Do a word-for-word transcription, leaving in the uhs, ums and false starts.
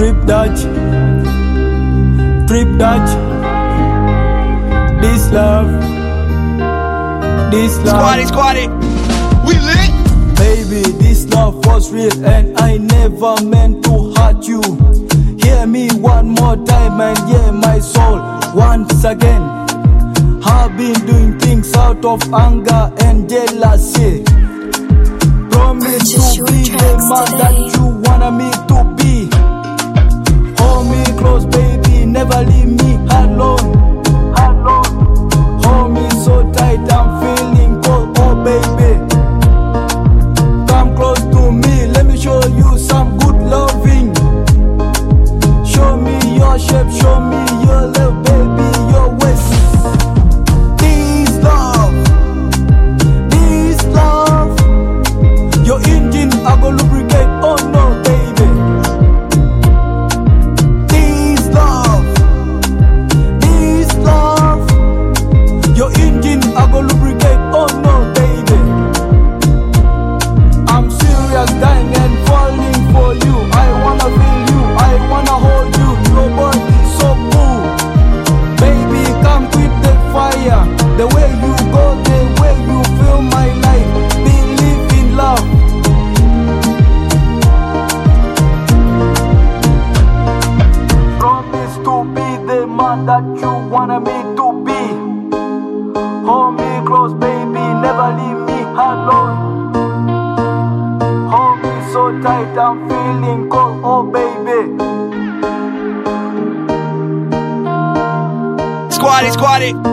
Trip Dutch, Trip Dutch. This love, this love. Squatty, squatty, we lit. Baby, this love was real and I never meant to hurt you. Hear me one more time and hear my soul once again. I've been doing things out of anger and jealousy. Promise to be the man that you wanna me to be. Hold me close, baby, never leave me alone. Alone. Hold me so tight, I'm feeling cold, oh baby. Come close to me, let me show you some good loving. Show me your shape, show me your love, baby, your waist. This love, this love. Your engine, I go lubricate, oh no, baby. This love, this love. Your engine, I go lubricate, oh no, baby. I'm serious, dying and falling for you. I wanna feel you, I wanna hold you. Your body so cool. Baby, come with the fire. The way you go, the way you feel my life. Believe in love. Promise to be the man that you wanna me to be. Hold me close, baby, never leave me alone. Hold me so tight, I'm feeling cold, oh baby. Squatty, squatty.